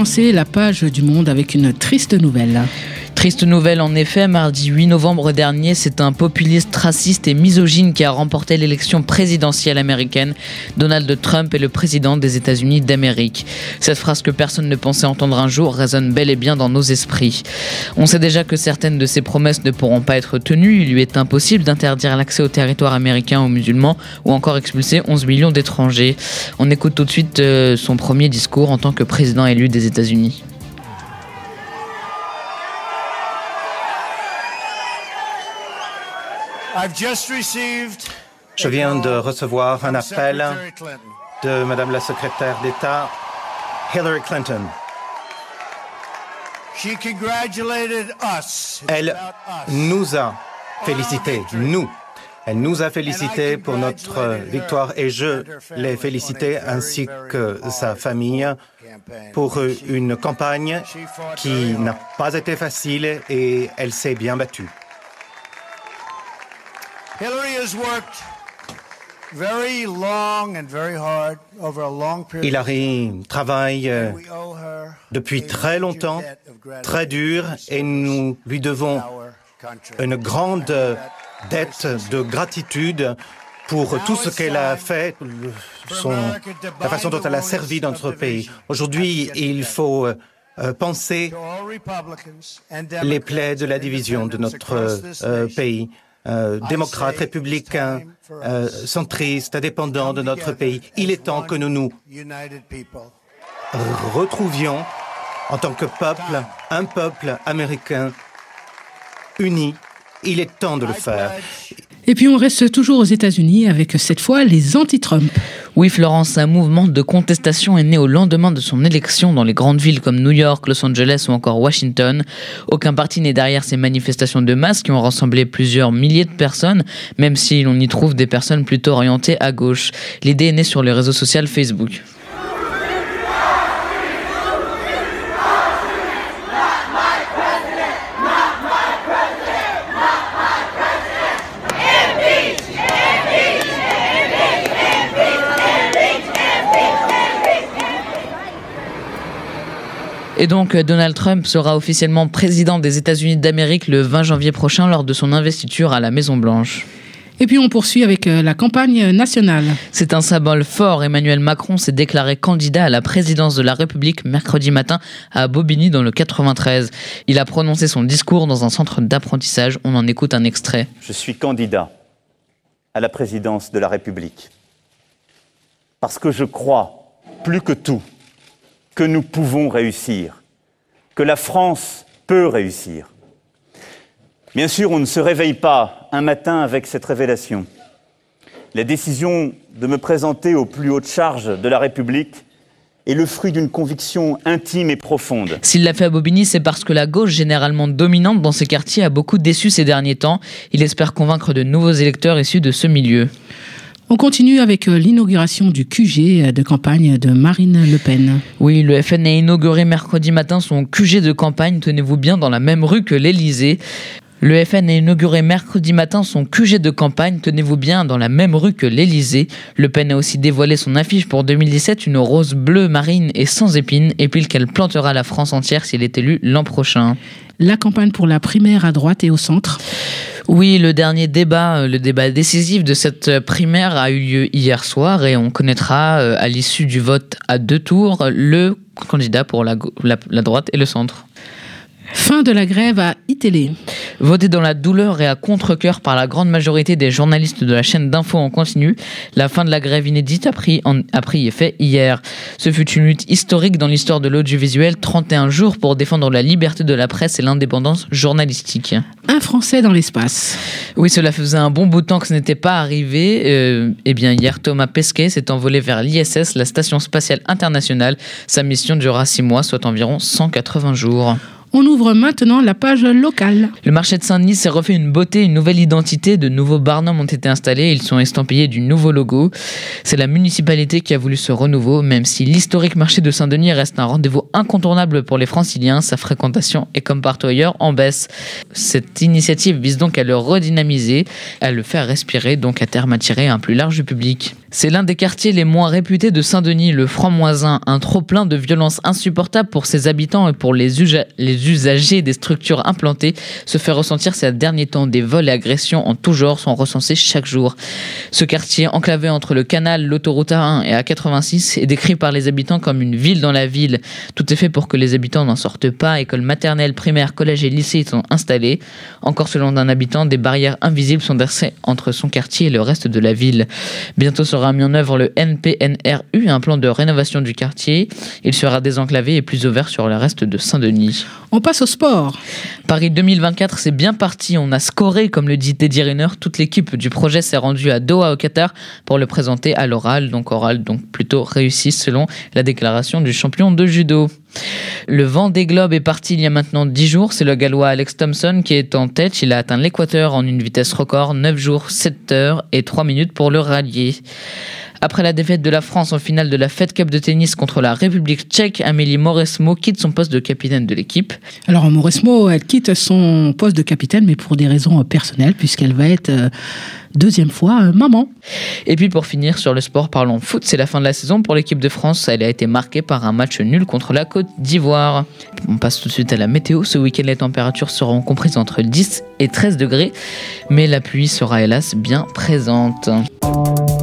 commencer la page du Monde avec une triste nouvelle. Triste nouvelle en effet, mardi 8 novembre dernier, c'est un populiste raciste et misogyne qui a remporté l'élection présidentielle américaine. Donald Trump est le président des États-Unis d'Amérique. Cette phrase que personne ne pensait entendre un jour résonne bel et bien dans nos esprits. On sait déjà que certaines de ses promesses ne pourront pas être tenues. Il lui est impossible d'interdire l'accès au territoire américain aux musulmans ou encore expulser 11 millions d'étrangers. On écoute tout de suite son premier discours en tant que président élu des États-Unis. Je viens de recevoir un appel de Madame la secrétaire d'État Hillary Clinton. Elle nous a félicités, nous. Elle nous a félicités pour notre victoire et je l'ai félicitée ainsi que sa famille pour une campagne qui n'a pas été facile et elle s'est bien battue. Hillary travaille depuis très longtemps, très dur, et nous lui devons une grande dette de gratitude pour tout ce qu'elle a fait, la façon dont elle a servi notre pays. Aujourd'hui, il faut penser les plaies de la division de notre pays. Démocrates, républicains, centristes, indépendants de notre pays. Il est temps que nous nous retrouvions en tant que peuple, un peuple américain uni. Il est temps de le faire. Et puis on reste toujours aux États-Unis avec cette fois les anti-Trump. Oui, Florence, un mouvement de contestation est né au lendemain de son élection dans les grandes villes comme New York, Los Angeles ou encore Washington. Aucun parti n'est derrière ces manifestations de masse qui ont rassemblé plusieurs milliers de personnes, même si l'on y trouve des personnes plutôt orientées à gauche. L'idée est née sur le réseau social Facebook. Et donc, Donald Trump sera officiellement président des États-Unis d'Amérique le 20 janvier prochain lors de son investiture à la Maison-Blanche. Et puis on poursuit avec la campagne nationale. C'est un symbole fort. Emmanuel Macron s'est déclaré candidat à la présidence de la République mercredi matin à Bobigny dans le 93. Il a prononcé son discours dans un centre d'apprentissage. On en écoute un extrait. Je suis candidat à la présidence de la République parce que je crois, plus que tout, que nous pouvons réussir, que la France peut réussir. Bien sûr, on ne se réveille pas un matin avec cette révélation. La décision de me présenter aux plus hautes charges de la République est le fruit d'une conviction intime et profonde. S'il l'a fait à Bobigny, c'est parce que la gauche, généralement dominante dans ces quartiers, a beaucoup déçu ces derniers temps. Il espère convaincre de nouveaux électeurs issus de ce milieu. On continue avec l'inauguration du QG de campagne de Marine Le Pen. Oui, le FN a inauguré mercredi matin son QG de campagne, tenez-vous bien, dans la même rue que l'Élysée. Le FN a inauguré mercredi matin son QG de campagne, tenez-vous bien, dans la même rue que l'Élysée. Le Pen a aussi dévoilé son affiche pour 2017, une rose bleue marine et sans épines, et puis qu'elle plantera la France entière s'il est élu l'an prochain. La campagne pour la primaire à droite et au centre. Oui, le dernier débat, le débat décisif de cette primaire a eu lieu hier soir et on connaîtra à l'issue du vote à 2 tours le candidat pour la droite et le centre. Fin de la grève à iTélé. Voté dans la douleur et à contre-cœur par la grande majorité des journalistes de la chaîne d'info en continu, la fin de la grève inédite a pris effet hier. Ce fut une lutte historique dans l'histoire de l'audiovisuel, 31 jours pour défendre la liberté de la presse et l'indépendance journalistique. Un Français dans l'espace. Oui, cela faisait un bon bout de temps que ce n'était pas arrivé. Hier, Thomas Pesquet s'est envolé vers l'ISS, la Station Spatiale Internationale. Sa mission durera 6 mois, soit environ 180 jours. On ouvre maintenant la page locale. Le marché de Saint-Denis s'est refait une beauté, une nouvelle identité. De nouveaux barnums ont été installés. Ils sont estampillés du nouveau logo. C'est la municipalité qui a voulu ce renouveau, même si l'historique marché de Saint-Denis reste un rendez-vous incontournable pour les Franciliens. Sa fréquentation est comme partout ailleurs en baisse. Cette initiative vise donc à le redynamiser, à le faire respirer, donc à terme attirer un plus large public. C'est l'un des quartiers les moins réputés de Saint-Denis, le Franc-Moisin. Un trop-plein de violence insupportable pour ses habitants et pour les usagers des structures implantées se fait ressentir ces derniers temps. Des vols et agressions en tout genre sont recensés chaque jour. Ce quartier, enclavé entre le canal, l'autoroute A1 et A86, est décrit par les habitants comme une ville dans la ville. Tout est fait pour que les habitants n'en sortent pas. Écoles maternelles, primaires, collèges et lycées y sont installés. Encore selon un habitant, des barrières invisibles sont dressées entre son quartier et le reste de la ville. Bientôt sera mis en œuvre le NPNRU, un plan de rénovation du quartier. Il sera désenclavé et plus ouvert sur le reste de Saint-Denis. On passe au sport. Paris 2024, c'est bien parti. On a scoré, comme le dit Teddy Riner. Toute l'équipe du projet s'est rendue à Doha au Qatar pour le présenter à l'oral. Donc plutôt réussi selon la déclaration du champion de judo. Le Vendée Globe est parti il y a maintenant 10 jours. C'est le Gallois Alex Thompson qui est en tête. Il a atteint l'équateur en une vitesse record, 9 jours, 7 heures et 3 minutes pour le rallier. Après la défaite de la France en finale de la Fed Cup de tennis contre la République tchèque, Amélie Mauresmo quitte son poste de capitaine de l'équipe. Alors Mauresmo, elle quitte son poste de capitaine, mais pour des raisons personnelles, puisqu'elle va être deuxième fois maman. Et puis pour finir sur le sport, parlons foot. C'est la fin de la saison pour l'équipe de France. Elle a été marquée par un match nul contre la Côte d'Ivoire. On passe tout de suite à la météo. Ce week-end, les températures seront comprises entre 10 et 13 degrés, mais la pluie sera hélas bien présente.